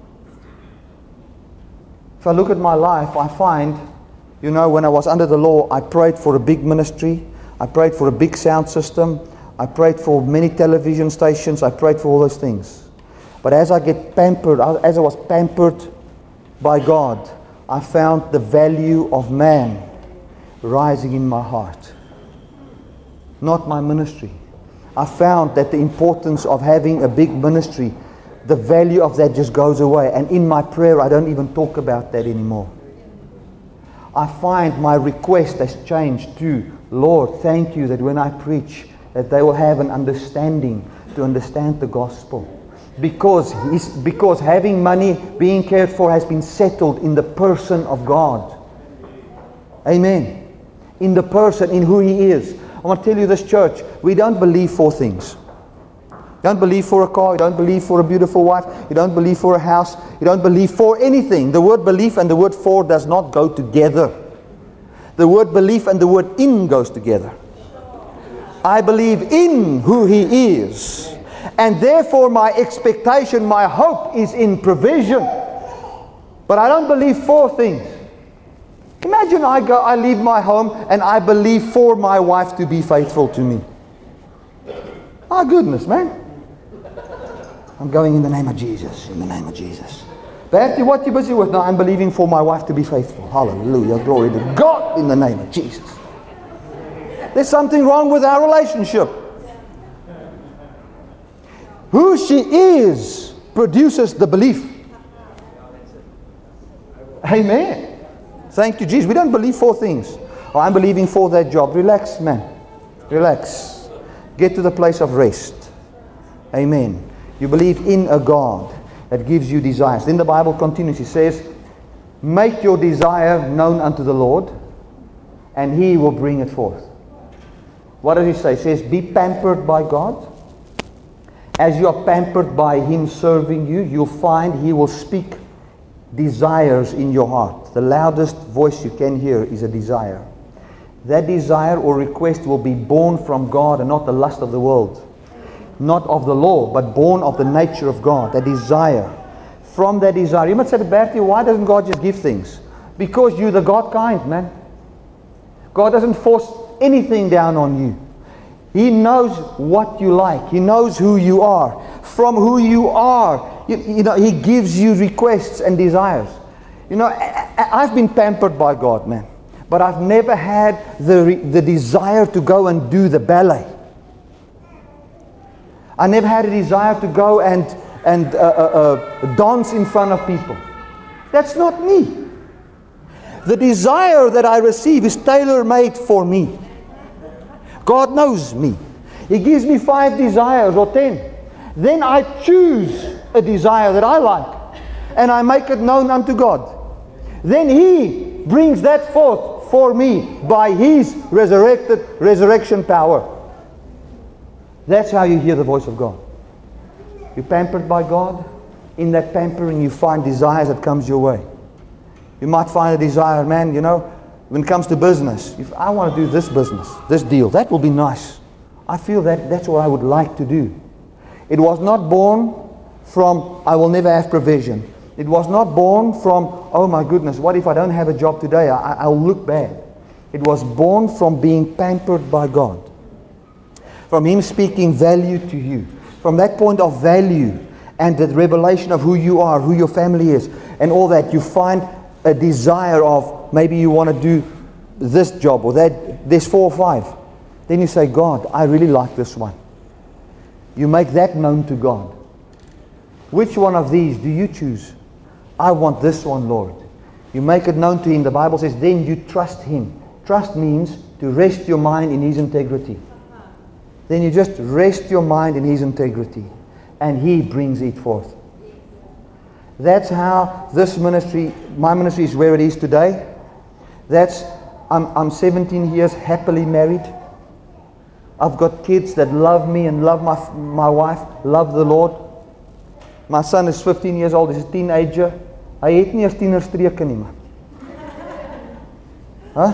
If I look at my life, I find, when I was under the law, I prayed for a big ministry. I prayed for a big sound system. I prayed for many television stations. I prayed for all those things. But as I was pampered by God, I found the value of man rising in my heart. Not my ministry. I found that the importance of having a big ministry, the value of that just goes away. And in my prayer, I don't even talk about that anymore. I find my request has changed to, Lord, thank you that when I preach, that they will have an understanding to understand the gospel. Because having money, being cared for, has been settled in the person of God. Amen. In the person, in who He is. I want to tell you this, church, we don't believe for things. You don't believe for a car, you don't believe for a beautiful wife, you don't believe for a house, you don't believe for anything. The word belief and the word for does not go together. The word belief and the word in goes together. I believe in who He is. And therefore my expectation, my hope is in provision. But I don't believe for things. Imagine I leave my home and I believe for my wife to be faithful to me. My goodness, man. I'm going in the name of Jesus. In the name of Jesus. Bertie, what are you busy with? No, I'm believing for my wife to be faithful. Hallelujah. Glory to God in the name of Jesus. There's something wrong with our relationship. Who she is produces the belief. Amen. Thank you, Jesus. We don't believe for things. Oh, I'm believing for that job. Relax, man. Relax. Get to the place of rest. Amen. You believe in a God that gives you desires. Then the Bible continues. He says, make your desire known unto the Lord, and He will bring it forth. What does He say? He says, be pampered by God. As you are pampered by Him serving you, you'll find He will speak desires in your heart. The loudest voice you can hear is a desire. That desire or request will be born from God and not the lust of the world. Not of the law, but born of the nature of God. That desire. From that desire. You might say, Bertie, why doesn't God just give things? Because you're the God kind, man. God doesn't force anything down on you. He knows what you like. He knows who you are. From who you are, you know, He gives you requests and desires. You know, I've been pampered by God, man. But I've never had the desire to go and do the ballet. I never had a desire to go and dance in front of people. That's not me. The desire that I receive is tailor-made for me. God knows me. He gives me 5 desires or 10. Then I choose a desire that I like. And I make it known unto God. Then He brings that forth for me by His resurrection power. That's how you hear the voice of God. You're pampered by God. In that pampering you find desires that comes your way. You might find a desire, man, you know, when it comes to business. If I want to do this business, this deal, that will be nice. I feel that's what I would like to do. It was not born from, I will never have provision. It was not born from, oh my goodness, what if I don't have a job today? I'll look bad. It was born from being pampered by God. From Him speaking value to you. From that point of value and the revelation of who you are, who your family is, and all that, you find a desire of, maybe you want to do this job or that. There's 4 or 5. Then you say, God, I really like this one. You make that known to God. Which one of these do you choose? I want this one, Lord. You make it known to Him. The Bible says, then you trust Him. Trust means to rest your mind in His integrity. Then you just rest your mind in His integrity. And He brings it forth. That's how this ministry, my ministry is where it is today. I'm 17 years happily married. I've got kids that love me and love my wife, love the Lord. My son is 15 years old, he's a teenager. Hy het nie as tienerstreke nie, man. Huh?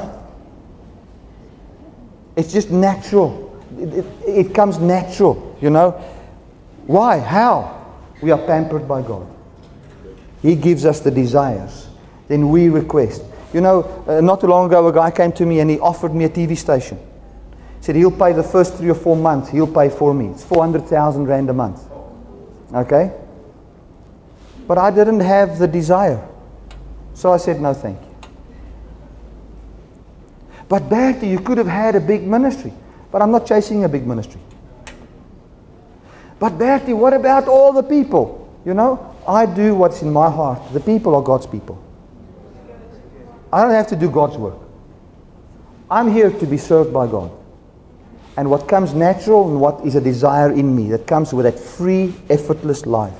It's just natural. It comes natural, you know. Why? How? We are pampered by God. He gives us the desires. Then we request. You know, not too long ago a guy came to me and he offered me a TV station. He said he'll pay the first 3 or 4 months. He'll pay for me. It's 400,000 rand a month. Okay? But I didn't have the desire. So I said, no thank you. But Bertie, you could have had a big ministry. But I'm not chasing a big ministry. But Bertie, what about all the people? You know, I do what's in my heart. The people are God's people. I don't have to do God's work. I'm here to be served by God. and what comes natural and what is a desire in me that comes with that free, effortless life.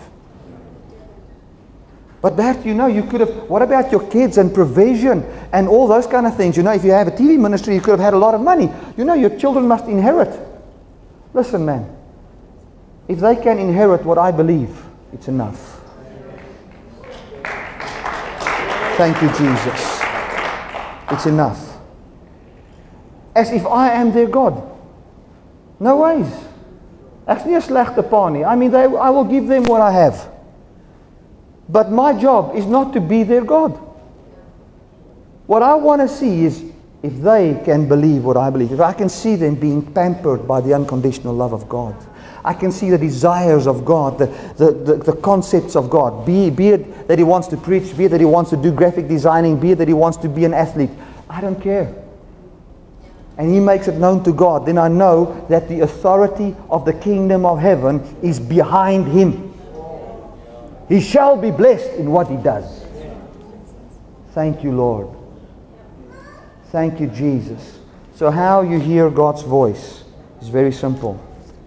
But that, you could have, what about your kids and provision and all those kind of things? If you have a TV ministry, you could have had a lot of money. Your children must inherit. Listen, man, if they can inherit what I believe, it's enough. Thank you, Jesus. It's enough. As if I am their God. No ways. Ek's nie 'n slegte pa nie. I will give them what I have. But my job is not to be their God. What I want to see is if they can believe what I believe. If I can see them being pampered by the unconditional love of God. I can see the desires of God, the concepts of God. Be it that he wants to preach, be it that he wants to do graphic designing, be it that he wants to be an athlete. I don't care. And he makes it known to God. Then I know that the authority of the kingdom of heaven is behind him. He shall be blessed in what he does. Thank you, Lord. Thank you, Jesus. So how you hear God's voice is very simple.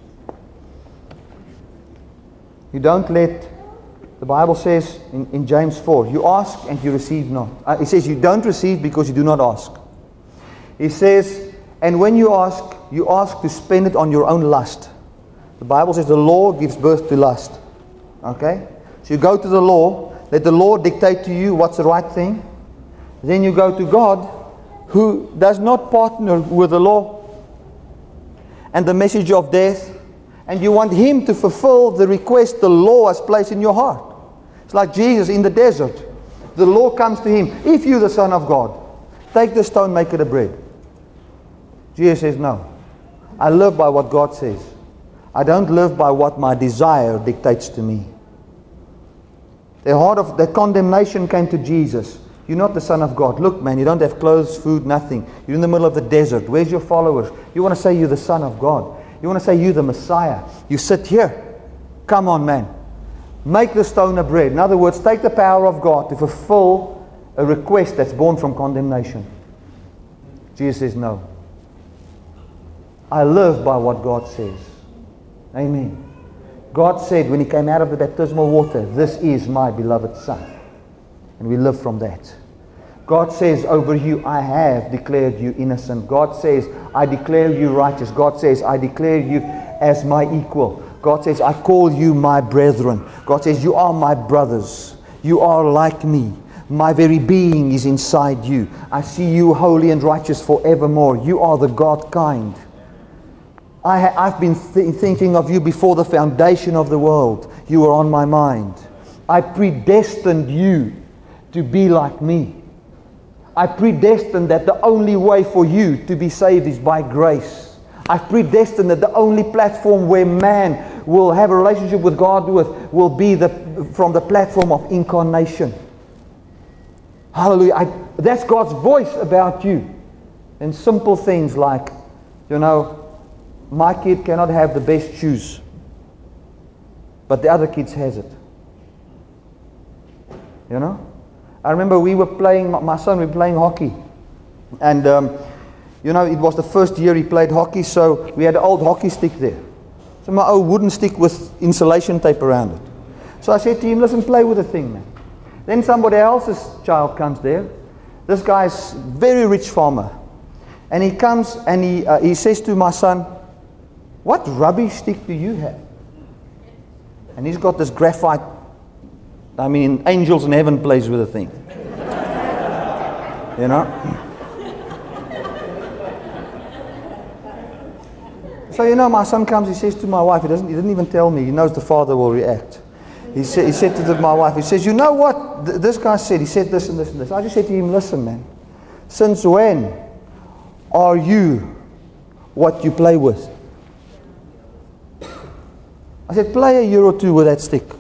You don't let, the Bible says in James 4, you ask and you receive not. It says you don't receive because you do not ask. It says, and when you ask to spend it on your own lust. The Bible says the law gives birth to lust. Okay? So you go to the law, let the law dictate to you what's the right thing. Then you go to God, who does not partner with the law and the message of death, and you want him to fulfill the request the law has placed in your heart. It's like Jesus in the desert. The law comes to him, if you're the Son of God, take the stone, make it a bread. Jesus says, no. I live by what God says. I don't live by what my desire dictates to me. The heart of the condemnation came to Jesus. You're not the Son of God. Look, man, you don't have clothes, food, nothing. You're in the middle of the desert. Where's your followers? You want to say you're the Son of God. You want to say you're the Messiah. You sit here. Come on, man. Make the stone a bread. In other words, take the power of God to fulfill a request that's born from condemnation. Jesus says, no. I live by what God says. Amen. God said when he came out of the baptismal water, this is my beloved Son. And we live from that. God says over you, I have declared you innocent. God says, I declare you righteous. God says, I declare you as my equal. God says, I call you my brethren. God says, you are my brothers. You are like me. My very being is inside you. I see you holy and righteous forevermore. You are the God kind. I've been thinking of you before the foundation of the world. You were on my mind. I predestined you to be like me. I predestined that the only way for you to be saved is by grace. I've predestined that the only platform where man will have a relationship with God will be from the platform of incarnation. Hallelujah. That's God's voice about you. And simple things like, my kid cannot have the best shoes, but the other kids has it. I remember we were playing hockey. And, it was the first year he played hockey, so we had an old hockey stick there. So my old wooden stick with insulation tape around it. So I said to him, listen, play with the thing, man. Then somebody else's child comes there. This guy's very rich farmer. And he comes and he says to my son, what rubbish stick do you have? And he's got this graphite. Angels in heaven plays with the thing. So my son comes, he says to my wife, he didn't even tell me, he knows the father will react. He said to my wife, he says, you know what this guy said? He said this and this and this. I just said to him, listen, man, since when are you what you play with? I said, play a year or two with that stick.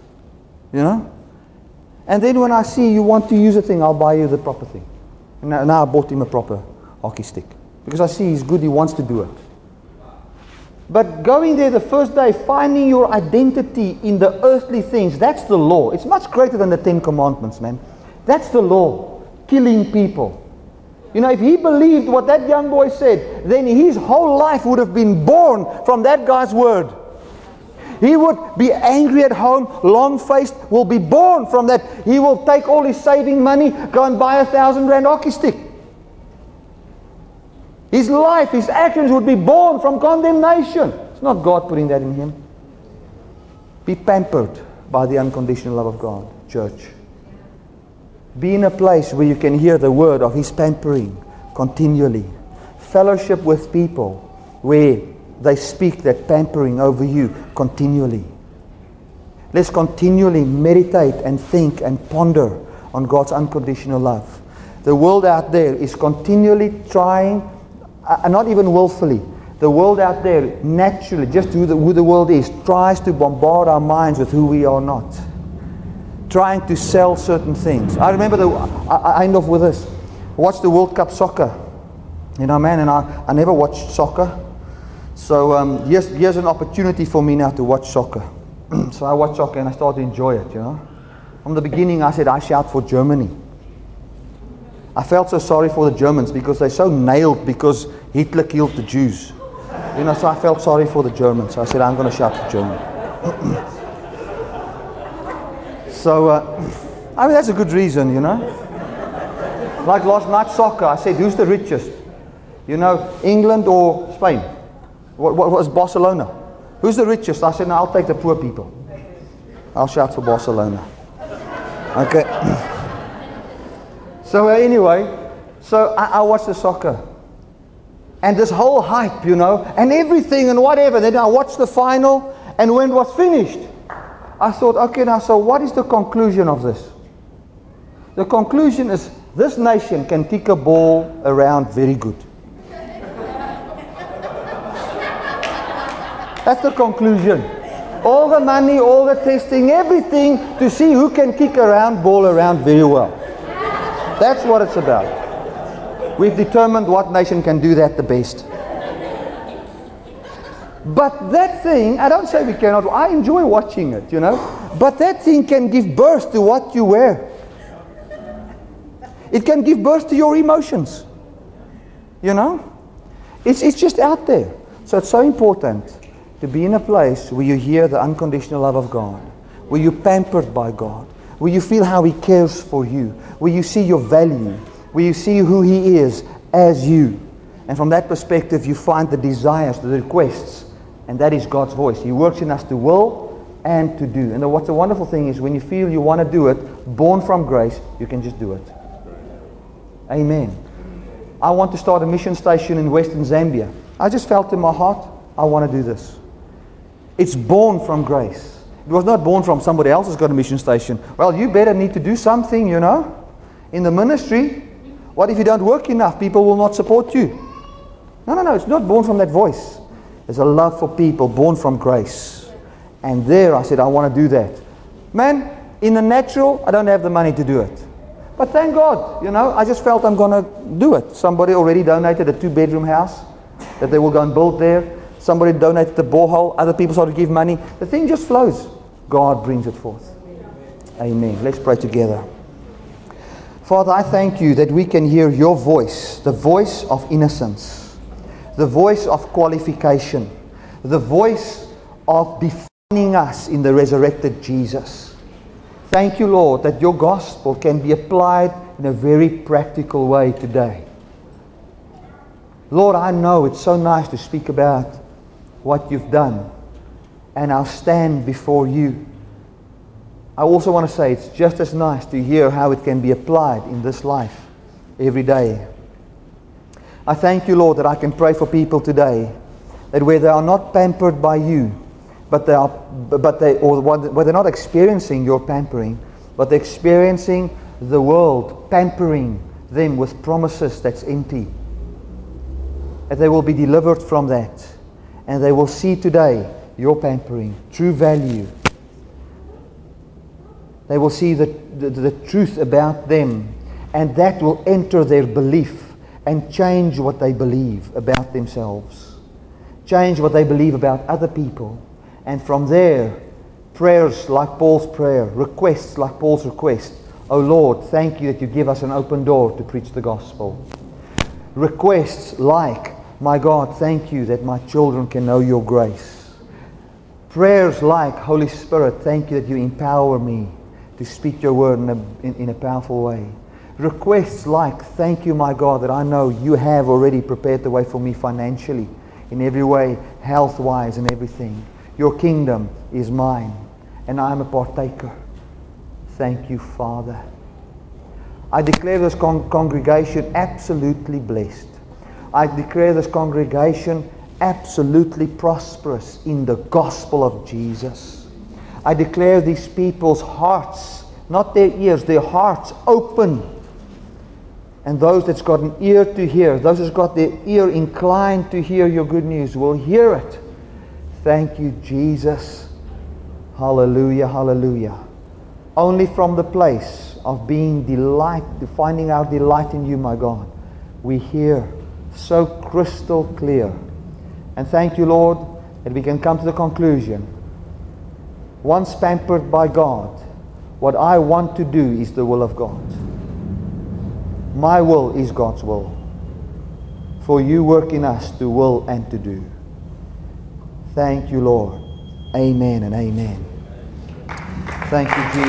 And then when I see you want to use a thing, I'll buy you the proper thing. And now I bought him a proper hockey stick. Because I see he's good, he wants to do it. But going there the first day, finding your identity in the earthly things, that's the law. It's much greater than the 10 Commandments, man. That's the law. Killing people. You know, if he believed what that young boy said, then his whole life would have been born from that guy's word. He would be angry at home, long-faced, will be born from that. He will take all his saving money, go and buy a 1,000 rand hockey stick. His life, his actions would be born from condemnation. It's not God putting that in him. Be pampered by the unconditional love of God, church. Be in a place where you can hear the word of His pampering continually. Fellowship with people where they speak that pampering over you continually. Let's continually meditate and think and ponder on God's unconditional love. The world out there is continually trying, not even willfully, the world out there naturally, just who the world is, tries to bombard our minds with who we are not. Trying to sell certain things. I remember, I end off with this. I watched the World Cup soccer. You know, man, and I never watched soccer. So here's an opportunity for me now to watch soccer. So I watched soccer and I started to enjoy it, you know. From the beginning I said, I shout for Germany. I felt so sorry for the Germans because they're so nailed because Hitler killed the Jews. You know, so I felt sorry for the Germans. So I said, I'm going to shout for Germany. So, I mean, that's a good reason, you know. Like last night soccer, I said, who's the richest? You know, England or Spain? What was Barcelona? Who's the richest? I said, no, I'll take the poor people. I'll shout for Barcelona. Okay. So anyway, so I watched the soccer. And this whole hype, you know, and everything and whatever. Then I watched the final, and when it was finished, I thought, okay, now, so what is the conclusion of this? The conclusion is this nation can kick a ball around very good. That's the conclusion. All the money, all the testing, everything to see who can kick ball around very well. That's what it's about. We've determined what nation can do that the best. But that thing, I don't say we cannot, I enjoy watching it, you know. But that thing can give birth to what you wear. It can give birth to your emotions. You know. It's just out there. So it's so important to be in a place where you hear the unconditional love of God. Where you're pampered by God. Where you feel how He cares for you. Where you see your value. Where you see who He is as you. And from that perspective you find the desires, the requests. And that is God's voice. He works in us to will and to do. And what's a wonderful thing is when you feel you want to do it, born from grace, you can just do it. Amen. I want to start a mission station in Western Zambia. I just felt in my heart, I want to do this. It's born from grace. It was not born from somebody else who's got a mission station. Well, you better need to do something, you know. In the ministry, what if you don't work enough? People will not support you. No, it's not born from that voice. There's a love for people born from grace. And there I said, I want to do that. Man, in the natural, I don't have the money to do it. But thank God, you know, I just felt I'm going to do it. Somebody already donated a 2-bedroom house that they will go and build there. Somebody donated the borehole. Other people started to give money. The thing just flows. God brings it forth. Amen. Let's pray together. Father, I thank you that we can hear your voice, the voice of innocence. The voice of qualification, the voice of defining us in the resurrected Jesus. Thank you, Lord, that your gospel can be applied in a very practical way today. Lord, I know it's so nice to speak about what you've done, and I'll stand before you. I also want to say it's just as nice to hear how it can be applied in this life every day. I thank you, Lord, that I can pray for people today that where they are not pampered by you, where they're not experiencing your pampering, but they're experiencing the world pampering them with promises that's empty. That they will be delivered from that, and they will see today your pampering, true value. They will see the truth about them, and that will enter their belief. And change what they believe about themselves. Change what they believe about other people. And from there, prayers like Paul's prayer, requests like Paul's request. Oh Lord, thank you that you give us an open door to preach the gospel. Requests like, my God, thank you that my children can know your grace. Prayers like, Holy Spirit, thank you that you empower me to speak your word in a powerful way. Requests like, thank you, my God, that I know you have already prepared the way for me financially, in every way, health-wise and everything. Your kingdom is mine, and I am a partaker. Thank you, Father. I declare this congregation absolutely blessed. I declare this congregation absolutely prosperous in the gospel of Jesus. I declare these people's hearts, not their ears, their hearts open. And those that's got an ear to hear, those that's got their ear inclined to hear your good news will hear it. Thank you, Jesus. Hallelujah, hallelujah. Only from the place of being finding our delight in you, my God, we hear so crystal clear. And thank you, Lord, that we can come to the conclusion, once pampered by God, what I want to do is the will of God. My will is God's will. For you work in us to will and to do. Thank you, Lord. Amen and amen. Thank you, Jesus.